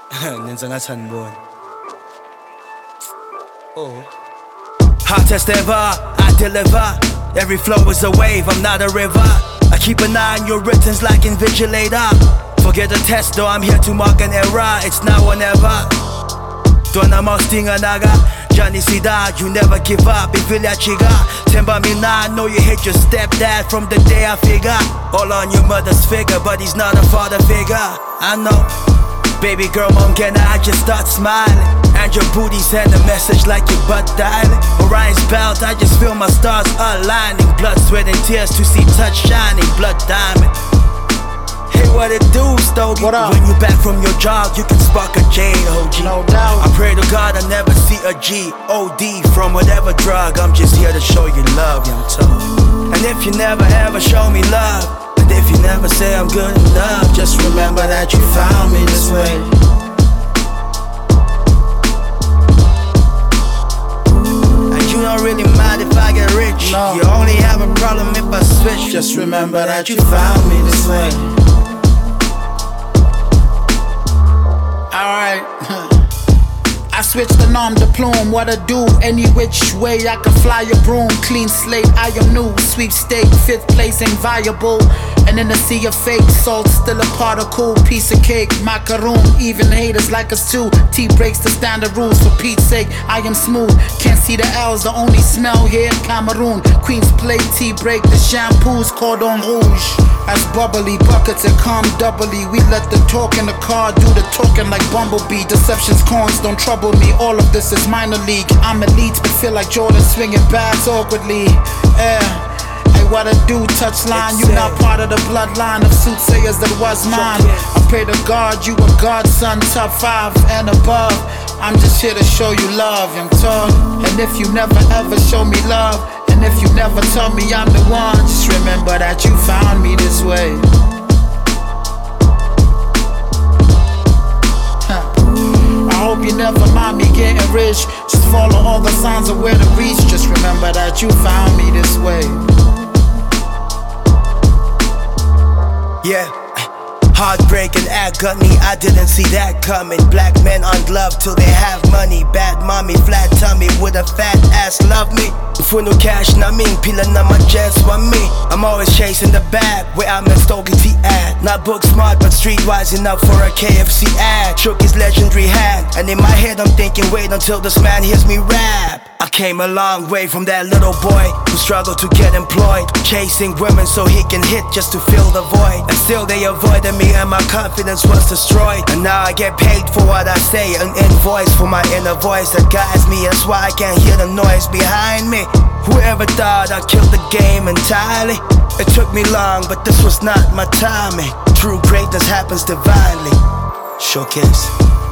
nenza ngathi aniboni. Oh. Hottest ever, I deliver. Every flow is a wave, I'm not a river. I keep an eye on your writtens like invigilator. Forget the test though, I'm here to mark an era. It's now or never. Dona Mostinga Naga, Johnny Sida, you never give up. Ivilia Chiga, Temba Mina, I know you hate your stepdad from the day I figure. All on your mother's figure, but he's not a father figure. I know. Baby girl, mom, can I just start smiling? And your booty send a message like your butt dialing. Orion's belt, I just feel my stars aligning. Blood, sweat and tears to see touch shining. Blood diamond. Hey, what it do, Stogie? What up? When you back from your jog, you can spark a J, OG. No doubt. I pray to God I never see a G, OD from whatever drug. I'm just here to show you love, young toad. And if you never ever show me love, and if you never say I'm good enough, just remember that you found me this way. And you don't really mind if I get rich. No. You only have a problem if I switch. Just remember that you found me this way. Alright. I switched the nom de plume, what I do, any which way I can fly a broom. Clean slate, I am new, sweepstake, 5th place ain't viable. And in the sea of fake, salt still a particle, piece of cake, macaroon. Even haters like us too, T breaks the standard rules, for Pete's sake, I am smooth. Can't see the L's, the only smell here, Cameroon. Queen's plate, T break, the shampoos, cordon rouge. As bubbly, buckets and calm doubly. We let the talk in the car do the talking like Bumblebee. Deception's corns don't trouble me, all of this is minor league. I'm elite, but feel like Jordan swinging bats awkwardly. Hey, what I do, touchline. You not part of the bloodline of soothsayers that was mine. I pray to God, you a godson, top 5 and above. I'm just here to show you love, young talk. And if you never ever show me love, and if you never tell me I'm the one, just remember that you found me this way. I hope you never mind me getting rich. Just follow all the signs of where to reach. Just remember that you found me this way. Yeah. Heartbreak and agony, I didn't see that coming. Black men unloved till they have money. Bad mommy, flat tummy with a fat ass, love me. For no cash, na ming, pila na my jets want me. I'm always chasing the bag, where I'm at Stokey at. Not book smart, but streetwise enough for a KFC ad. Shook his legendary hand, and in my head I'm thinking, wait until this man hears me rap. I came a long way from that little boy who struggled to get employed, chasing women so he can hit just to fill the void. And still they avoided me and my confidence was destroyed. And now I get paid for what I say, an invoice for my inner voice that guides me. That's why I can't hear the noise behind me. Whoever thought I killed the game entirely? It took me long, but this was not my timing. True greatness happens divinely. Showcase.